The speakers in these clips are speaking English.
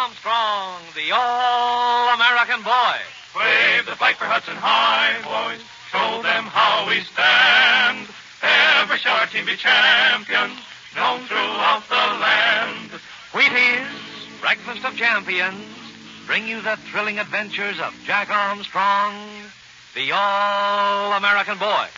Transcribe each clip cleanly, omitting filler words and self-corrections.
Armstrong, the All-American Boy. Wave the flag for Hudson High, boys. Show them how we stand. Ever shall our team be champions, known throughout the land. Wheaties, Breakfast of Champions, bring you the thrilling adventures of Jack Armstrong, the All-American Boy.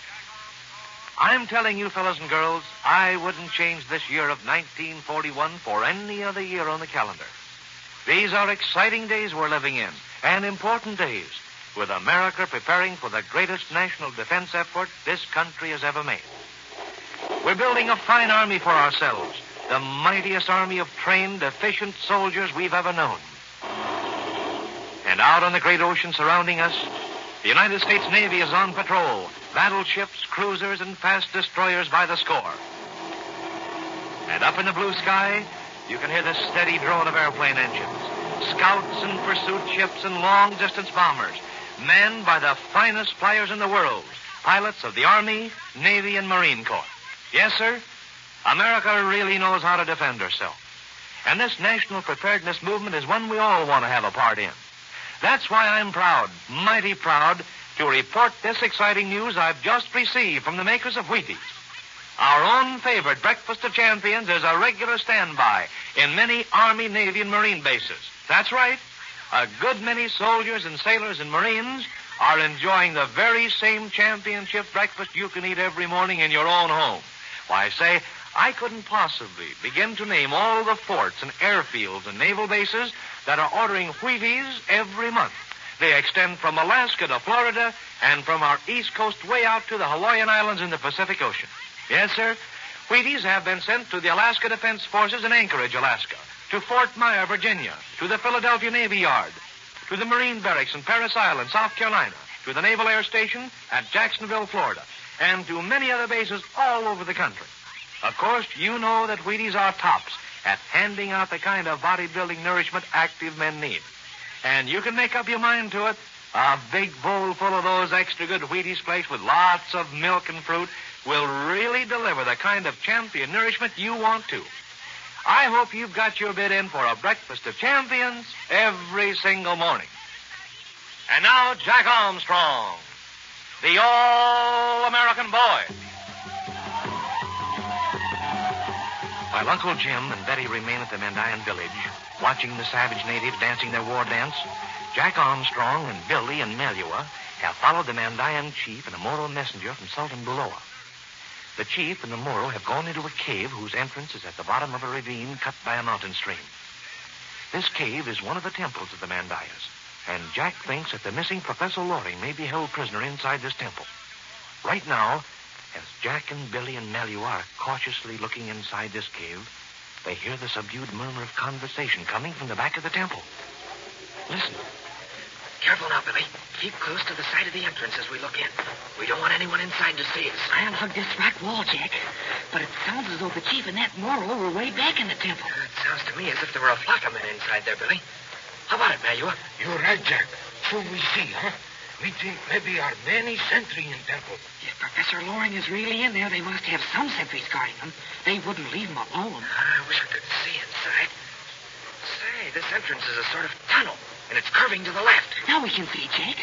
I'm telling you, fellas and girls, I wouldn't change this year of 1941 for any other year on the calendar. These are exciting days we're living in, and important days, with America preparing for the greatest national defense effort this country has ever made. We're building a fine army for ourselves, the mightiest army of trained, efficient soldiers we've ever known. And out on the great ocean surrounding us, the United States Navy is on patrol. Battleships, cruisers, and fast destroyers by the score. And up in the blue sky, you can hear the steady drone of airplane engines. Scouts and pursuit ships and long-distance bombers, manned by the finest flyers in the world, pilots of the Army, Navy, and Marine Corps. Yes, sir, America really knows how to defend herself. And this national preparedness movement is one we all want to have a part in. That's why I'm proud, mighty proud, to report this exciting news I've just received from the makers of Wheaties. Our own favorite Breakfast of Champions is a regular standby in many Army, Navy, and Marine bases. That's right. A good many soldiers and sailors and Marines are enjoying the very same championship breakfast you can eat every morning in your own home. Why, say, I couldn't possibly begin to name all the forts and airfields and naval bases that are ordering Wheaties every month. They extend from Alaska to Florida and from our East Coast way out to the Hawaiian Islands in the Pacific Ocean. Yes, sir. Wheaties have been sent to the Alaska Defense Forces in Anchorage, Alaska, to Fort Myer, Virginia, to the Philadelphia Navy Yard, to the Marine Barracks in Parris Island, South Carolina, to the Naval Air Station at Jacksonville, Florida, and to many other bases all over the country. Of course, you know that Wheaties are tops at handing out the kind of bodybuilding nourishment active men need. And you can make up your mind to it. A big bowl full of those extra good Wheaties flakes with lots of milk and fruit will really deliver the kind of champion nourishment you want to. I hope you've got your bid in for a Breakfast of Champions every single morning. And now, Jack Armstrong, the All-American Boy. While Uncle Jim and Betty remain at the Mandayan village, watching the savage natives dancing their war dance, Jack Armstrong and Billy and Melua have followed the Mandayan chief and a Moro messenger from Sultan Buloa. The chief and the Moro have gone into a cave whose entrance is at the bottom of a ravine cut by a mountain stream. This cave is one of the temples of the Mandayas, and Jack thinks that the missing Professor Loring may be held prisoner inside this temple. Right now, as Jack and Billy and Melua are cautiously looking inside this cave, they hear the subdued murmur of conversation coming from the back of the temple. Listen. Careful now, Billy. Keep close to the side of the entrance as we look in. We don't want anyone inside to see us. I'll hug this rock wall, Jack. But it sounds as though the chief and that Moro were way back in the temple. It sounds to me as if there were a flock of men inside there, Billy. How about it, Melua? You're right, Jack. So we see, huh? We think maybe our many sentry in temple. If Professor Loring is really in there, they must have some sentries guarding him. They wouldn't leave him alone. I wish I could see inside. Say, this entrance is a sort of tunnel, and it's curving to the left. Now we can see, Jack.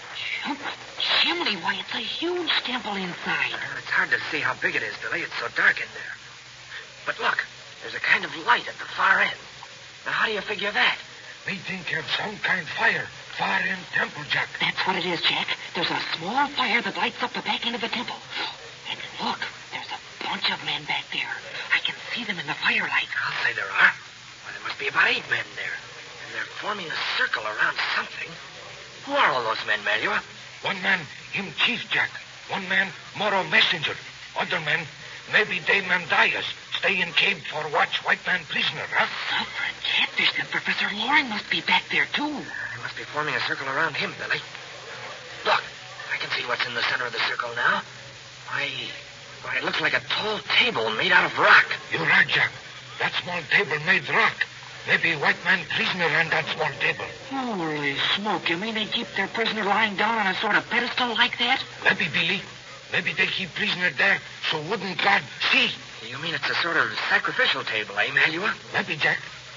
Chimney, why, it's a huge temple inside. It's hard to see how big it is, Billy. It's so dark in there. But look, there's a kind of light at the far end. Now, how do you figure that? We think of some kind of fire far in temple, Jack. That's what it is, Jack. There's a small fire that lights up the back end of the temple. And look, there's a bunch of men back there. I can see them in the firelight. I'll say there are. Well, there must be about 8 men there. And they're forming a circle around something. Who are all those men, Melua? One man, him chief, Jack. One man, Moro messenger. Other man, maybe they Mandayas. Stay in cave for watch white man prisoner, huh? Suffering catfish, then Professor Loring must be back there, too. They must be forming a circle around him, Billy. Look, I can see what's in the center of the circle now. Why, it looks like a tall table made out of rock. You're right, Jack. That small table made rock. Maybe white man prisoner on that small table. Holy smoke, you mean they keep their prisoner lying down on a sort of pedestal like that? Maybe, Billy. Maybe they keep prisoner there so wouldn't God see. You mean it's a sort of sacrificial table, eh, Melua? Maybe, Jack.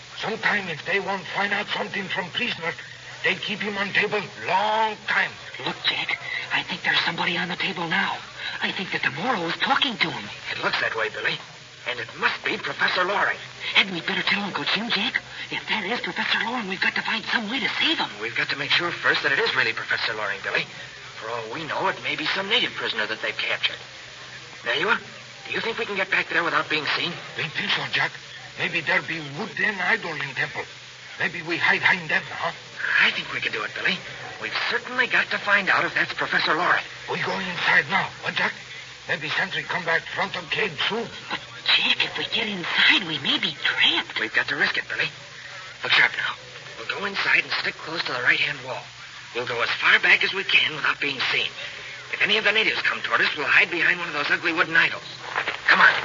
Sometime if they won't find out something from prisoner, they keep him on table long time. Look, Jack, I think there's somebody on the table now. I think that the Moro is talking to him. It looks that way, Billy. And it must be Professor Loring. Hadn't we better tell Uncle Jim, Jack? If that is Professor Loring, we've got to find some way to save him. We've got to make sure first that it is really Professor Loring, Billy. For all we know, it may be some native prisoner that they've captured. Melua, do you think we can get back there without being seen? Don't think so, Jack. Maybe there be wooden idol in temple. Maybe we hide behind them, huh? I think we can do it, Billy. We've certainly got to find out if that's Professor Loring. We go inside now, what, Jack? Maybe sentry come back front of cave soon. But, Jack, if we get inside, we may be trapped. We've got to risk it, Billy. Look sharp now. We'll go inside and stick close to the right-hand wall. We'll go as far back as we can without being seen. If any of the natives come toward us, we'll hide behind one of those ugly wooden idols. Come on.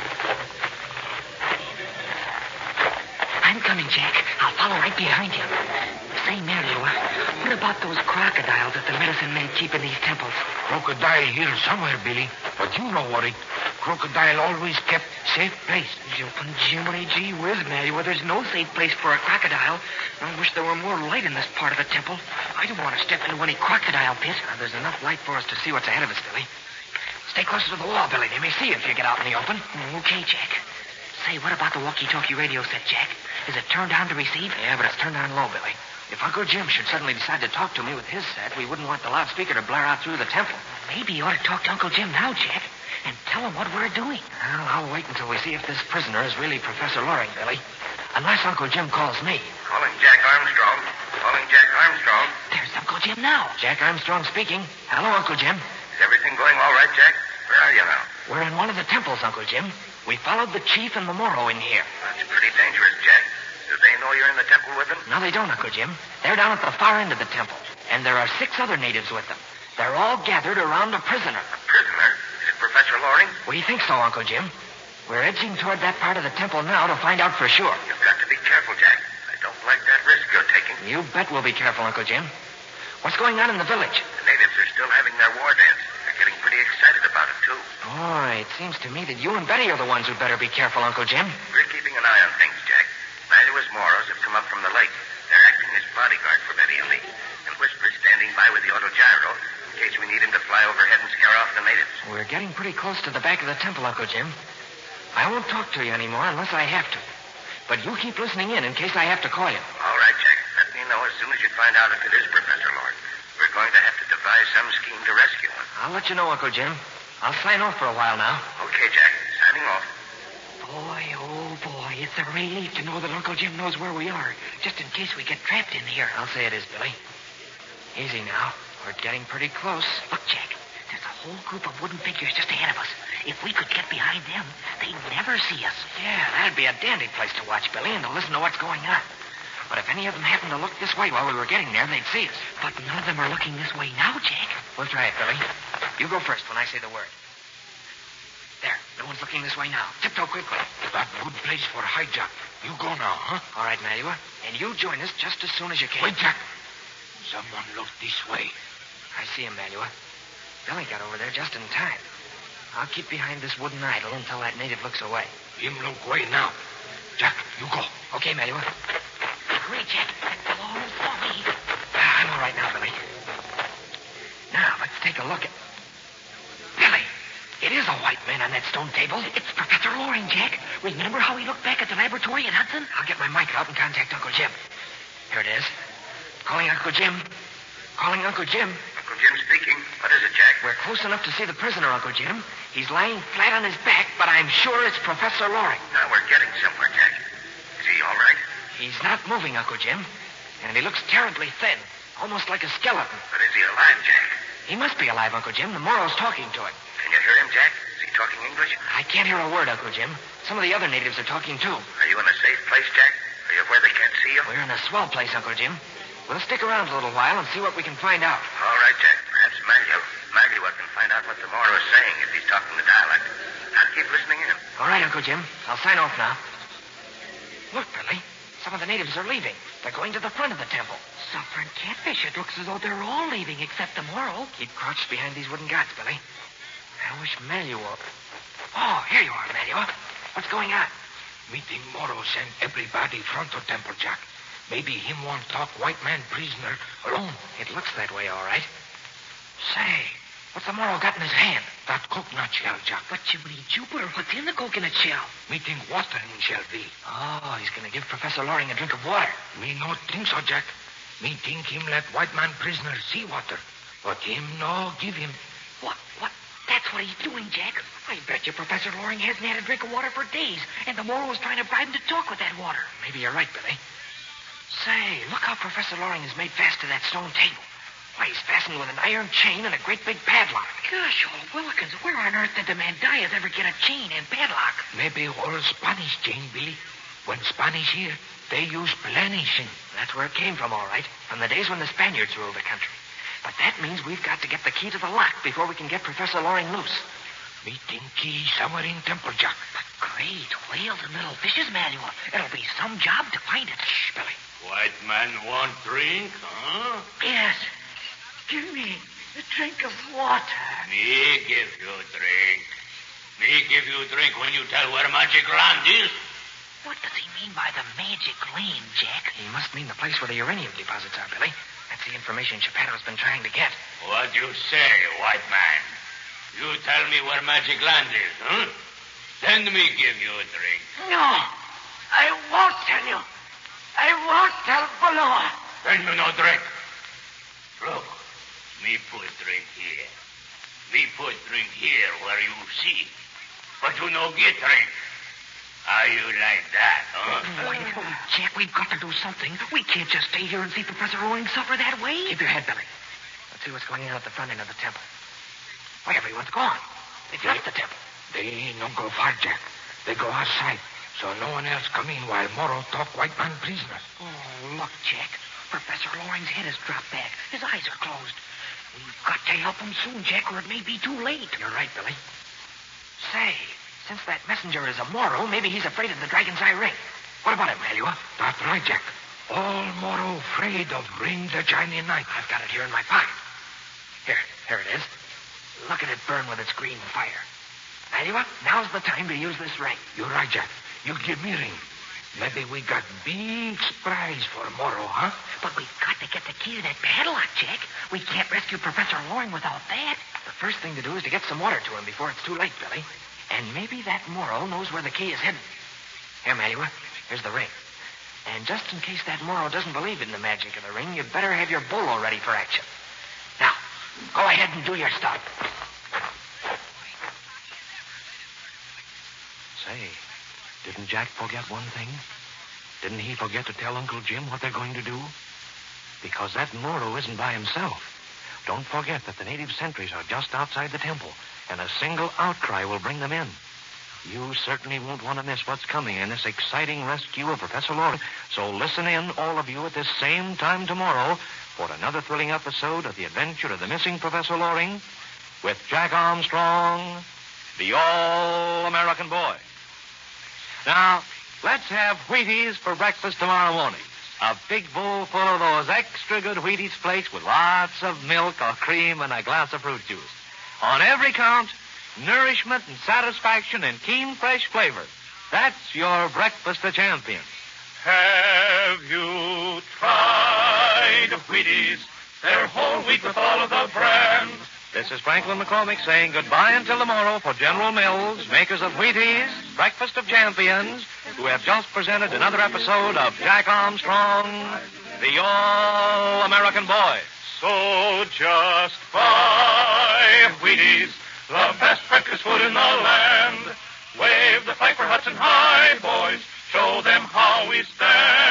I'm coming, Jack. I'll follow right behind you. Say, Melua, what about those crocodiles that the medicine men keep in these temples? Crocodile here somewhere, Billy. But you know what it. Crocodile always kept safe place. Jumping Jiminy, gee whiz, Melua. There's no safe place for a crocodile. I wish there were more light in this part of the temple. I don't want to step into any crocodile pit. There's enough light for us to see what's ahead of us, Billy. Stay closer to the wall, Billy. They may see you if you get out in the open. Okay, Jack. Say, what about the walkie-talkie radio set, Jack? Is it turned on to receive? Yeah, but it's turned on low, Billy. If Uncle Jim should suddenly decide to talk to me with his set, we wouldn't want the loudspeaker to blare out through the temple. Maybe you ought to talk to Uncle Jim now, Jack, and tell him what we're doing. Well, I'll wait until we see if this prisoner is really Professor Loring, Billy. Unless Uncle Jim calls me. Calling Jack Armstrong. Calling Jack Armstrong. There's Uncle Jim now. Jack Armstrong speaking. Hello, Uncle Jim. Is everything going all right, Jack? Where are you now? We're in one of the temples, Uncle Jim. We followed the chief and the Moro in here. That's pretty dangerous, Jack. Do they know you're in the temple with them? No, they don't, Uncle Jim. They're down at the far end of the temple. And there are 6 other natives with them. They're all gathered around a prisoner. A prisoner? Is it Professor Loring? We think so, Uncle Jim. We're edging toward that part of the temple now to find out for sure. You've got to be careful, Jack. I don't like that risk you're taking. You bet we'll be careful, Uncle Jim. What's going on in the village? The natives are still having their war dance. They're getting pretty excited about it, too. Oh, it seems to me that you and Betty are the ones who'd better be careful, Uncle Jim. We're keeping an eye on things, Jack. Malua's Moros have come up from the lake. They're acting as bodyguard for Betty and me. And Whisper's standing by with the autogyro in case we need him to fly overhead and scare off the natives. We're getting pretty close to the back of the temple, Uncle Jim. I won't talk to you anymore unless I have to. But you keep listening in case I have to call you. All right, Jack. Let me know as soon as you find out if it is Professor Loring. We're going to have to devise some scheme to rescue him. I'll let you know, Uncle Jim. I'll sign off for a while now. Okay, Jack. Signing off. Boy, oh, boy, it's a relief to know that Uncle Jim knows where we are, just in case we get trapped in here. I'll say it is, Billy. Easy now. We're getting pretty close. Look, Jack, there's a whole group of wooden figures just ahead of us. If we could get behind them, they'd never see us. Yeah, that'd be a dandy place to watch, Billy, and to listen to what's going on. But if any of them happened to look this way while we were getting there, they'd see us. But none of them are looking this way now, Jack. We'll try it, Billy. You go first when I say the word. There. No one's looking this way now. Tiptoe quickly. That good place for hijack. You go now, huh? All right, Malua. And you join us just as soon as you can. Wait, Jack. Someone looked this way. I see him, Malua. Billy got over there just in time. I'll keep behind this wooden idol until that native looks away. Him look way now. Jack, you go. Okay, Malua. Hurry, Jack. That fellow almost saw me. I'm all right now, Billy. Now, let's take a look at... Billy, it is a white man on that stone table. It's Professor Loring, Jack. Remember how he looked back at the laboratory in Hudson? I'll get my mic out and contact Uncle Jim. Here it is. Calling Uncle Jim. Calling Uncle Jim. Uncle Jim speaking. What is it, Jack? We're close enough to see the prisoner, Uncle Jim. He's lying flat on his back, but I'm sure it's Professor Loring. Now we're getting somewhere, Jack. Is he all right? He's not moving, Uncle Jim. And he looks terribly thin, almost like a skeleton. But is he alive, Jack? He must be alive, Uncle Jim. The Moro's talking to him. Can you hear him, Jack? Is he talking English? I can't hear a word, Uncle Jim. Some of the other natives are talking, too. Are you in a safe place, Jack? Are you where they can't see you? We're in a swell place, Uncle Jim. We'll stick around a little while and see what we can find out. All right, Jack. Perhaps Magua can find out what the Moro is saying if he's talking the dialect. I'll keep listening in. All right, Uncle Jim. I'll sign off now. Look, Billy. Some of the natives are leaving. They're going to the front of the temple. Suffering catfish. It looks as though they're all leaving except the Moro. Keep crouched behind these wooden gods, Billy. I wish Malua... Oh, here you are, Malua. What's going on? Meeting Moro send everybody front of Temple, Jack. Maybe him want talk white man prisoner alone. It looks that way, all right. Say, what's the Moro got in his hand? That coconut shell, Jack. But Jiminy Jupiter, what's in the coconut shell? Meeting water in shell be. Oh, he's going to give Professor Loring a drink of water. Me not think so, Jack. Me think him let white man prisoner see water. But him no give him. What? That's what he's doing, Jack. I bet you Professor Loring hasn't had a drink of water for days, and the Moro is trying to bribe him to talk with that water. Maybe you're right, Billy. Say, look how Professor Loring is made fast to that stone table. Why, he's fastened with an iron chain and a great big padlock. Gosh, old Willikins, where on earth did the Mandayas ever get a chain and padlock? Maybe all Spanish chain, Billy. When Spanish here, they use planishing. That's where it came from, all right. From the days when the Spaniards ruled the country. But that means we've got to get the key to the lock before we can get Professor Loring loose. Me think key somewhere in Temple, Jack. But great whales and little fishes, Manuel. It'll be some job to find it. Shh, Billy. White man want drink, huh? Yes. Give me a drink of water. Me give you drink. Me give you drink when you tell where Magic Land is. What does he mean by the magic lane, Jack? He must mean the place where the uranium deposits are, Billy. That's the information Chapato's been trying to get. What you say, white man? You tell me where Magic Land is, huh? Then me give you a drink. No, I won't tell you. I won't tell Baloa. Then you no drink. Look, me put drink here. Me put drink here where you see. But you no get drink. How you like that, huh? Wait, Jack, we've got to do something. We can't just stay here and see Professor Loring suffer that way. Keep your head, Billy. Let's see what's going on at the front end of the temple. Why, everyone's gone. They've left the temple. They no go far, Jack. They go outside, so no one else come in while Moro talk white man prisoners. Oh, look, Jack. Professor Loring's head has dropped back. His eyes are closed. We've got to help him soon, Jack, or it may be too late. You're right, Billy. Say, since that messenger is a Moro, maybe he's afraid of the Dragon's Eye ring. What about him, Malua? That's right, Jack. All Moro afraid of ring the Chinese knife. I've got it here in my pocket. Here it is. Look at it burn with its green fire. Malua, now's the time to use this ring. You're right, Jack. You give me ring. Maybe we got big surprise for Moro, huh? But we've got to get the key to that padlock, Jack. We can't rescue Professor Loring without that. The first thing to do is to get some water to him before it's too late, Billy. And maybe that Moro knows where the key is hidden. Here, Malua, here's the ring. And just in case that Moro doesn't believe in the magic of the ring, you'd better have your bolo ready for action. Now, go ahead and do your stuff. Say, didn't Jack forget one thing? Didn't he forget to tell Uncle Jim what they're going to do? Because that Moro isn't by himself. Don't forget that the native sentries are just outside the temple, and a single outcry will bring them in. You certainly won't want to miss what's coming in this exciting rescue of Professor Loring. So listen in, all of you, at this same time tomorrow for another thrilling episode of The Adventure of the Missing Professor Loring with Jack Armstrong, the All-American Boy. Now, let's have Wheaties for breakfast tomorrow morning. A big bowl full of those extra good Wheaties flakes with lots of milk or cream and a glass of fruit juice. On every count, nourishment and satisfaction and keen, fresh flavor. That's your breakfast of champions. Have you tried Wheaties? They're whole wheat with all of the brands. This is Franklin McCormick saying goodbye until tomorrow for General Mills, makers of Wheaties, Breakfast of Champions, who have just presented another episode of Jack Armstrong, the All-American Boy. So just buy Wheaties, the best breakfast food in the land. Wave the flag for Hudson High, boys. Show them how we stand.